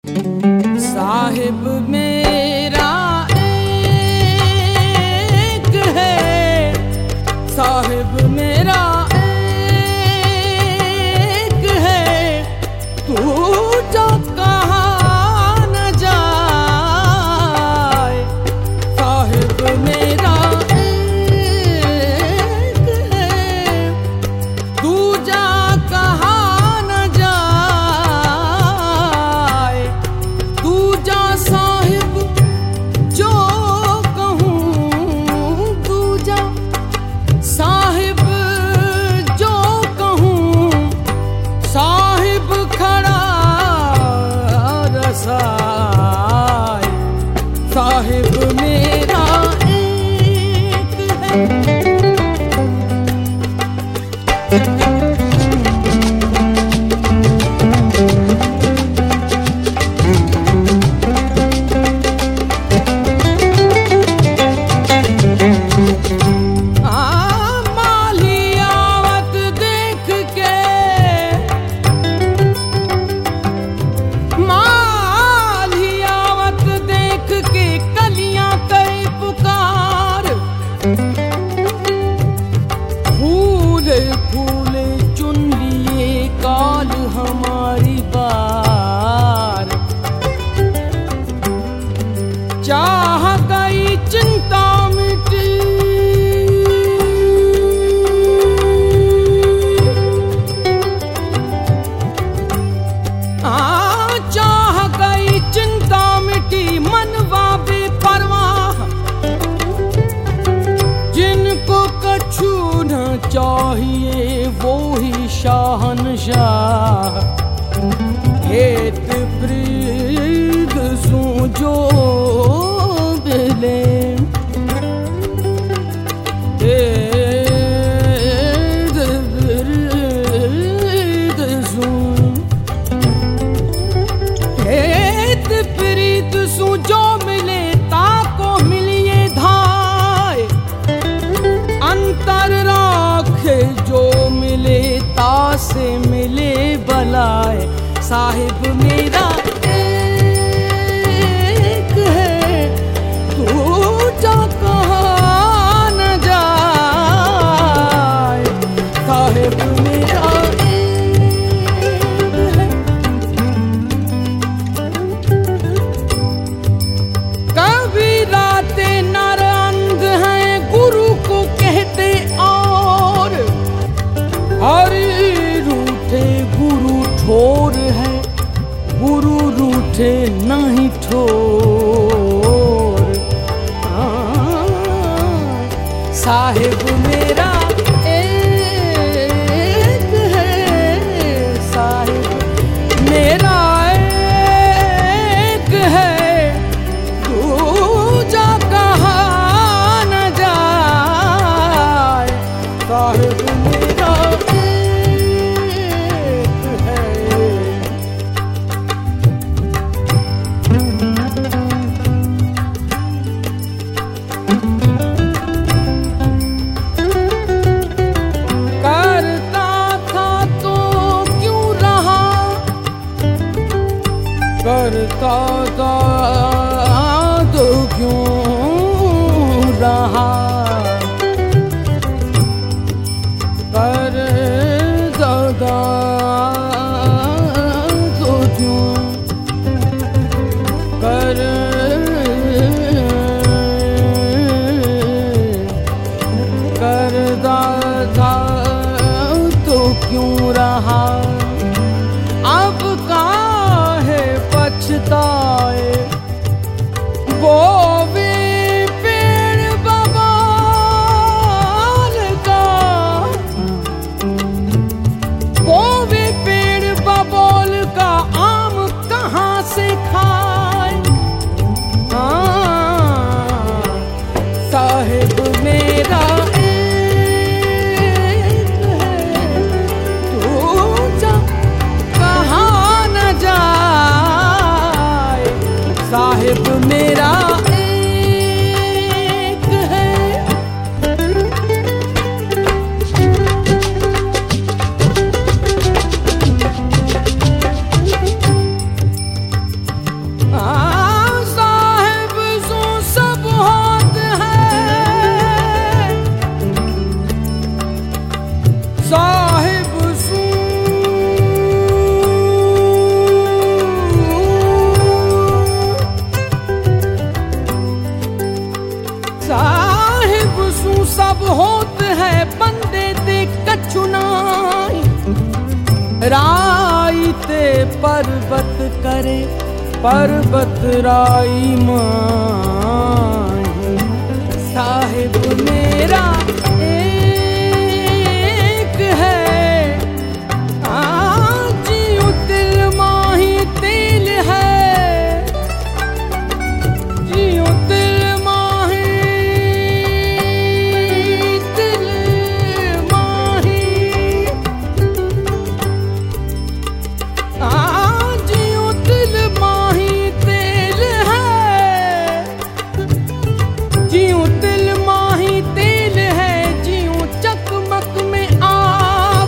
साहिब मेरा एक है, साहिब मेरा एक है, तू जो कहाँ न जाए। साहिब मेरा एक है, तू जा कहाँ न जाए। तू जा साहिब जो कहूँ, तू जा साहिब जो कहूँ, साहिब खड़ा रसाए। साहिब मेरा एक है। फूले चुन लिए काल हमारी बार, चाह गई चिंता मिटी। चाह गई चिंता मिटी, मनवा बेपरवाह। जिनको कछु न चाहिए वो ही शहंशाह। हेत प्रीत सू जो बिले, हेत प्रीत सू, हेत प्रीत सू जो मिले ताको मिलिए धाय। अंतर राखे जो मिले तासे मिले बलाए। साहिब मेरा एक है, तू जा कहाँ न जाए। साहिब मेरा एक है। कभी राते नर अंग हैं गुरु को कहते, और रूठे गुरु ठोर है, गुरु रूठे नहीं ठोर। साहिब मेरा एक है, साहिब मेरा एक है, तू जा कहाँ न जाए। साहिब मेरा करता था तो क्यों रहा। करता था तो क्यों करता था तो क्यों रहा। अब काहे पछताए वो भी पेड़ बबूल का, वो भी पेड़ बबूल का आम कहाँ से खाए। साहिब मेरा एक है, तू जा कहाँ न जाए। साहिब मेरा एक है। पर्वत करे पर्वत राई माही। साहिब मेरा एक है, जियो तिल माही तेल है, जियो तिल माही तिल माही। जियो तिल माही तेल है, जियो तिल माही तेल है, जियो चकमक में आग।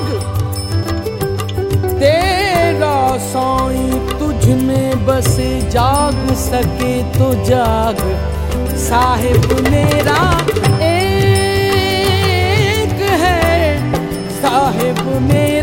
तेरा साईं तुझ में बसे, जाग सके तो जाग। साहिब मेरा एक है, साहिब मेरा